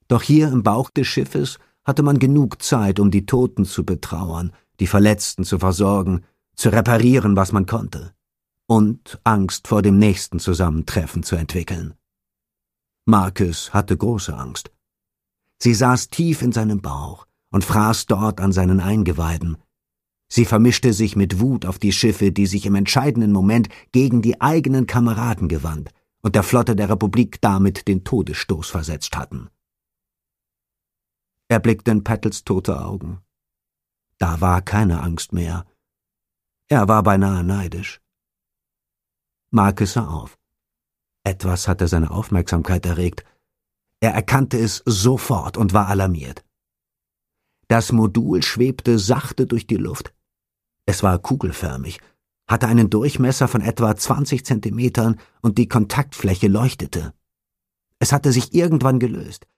Doch hier im Bauch des Schiffes hatte man genug Zeit, um die Toten zu betrauern, die Verletzten zu versorgen, zu reparieren, was man konnte, und Angst vor dem nächsten Zusammentreffen zu entwickeln. Marcus hatte große Angst. Sie saß tief in seinem Bauch und fraß dort an seinen Eingeweiden. Sie vermischte sich mit Wut auf die Schiffe, die sich im entscheidenden Moment gegen die eigenen Kameraden gewandt und der Flotte der Republik damit den Todesstoß versetzt hatten. Er blickte in Pattles tote Augen. Da war keine Angst mehr. Er war beinahe neidisch. Marcus sah auf. Etwas hatte seine Aufmerksamkeit erregt. Er erkannte es sofort und war alarmiert. Das Modul schwebte sachte durch die Luft. Es war kugelförmig, hatte einen Durchmesser von etwa 20 Zentimetern und die Kontaktfläche leuchtete. Es hatte sich irgendwann gelöst.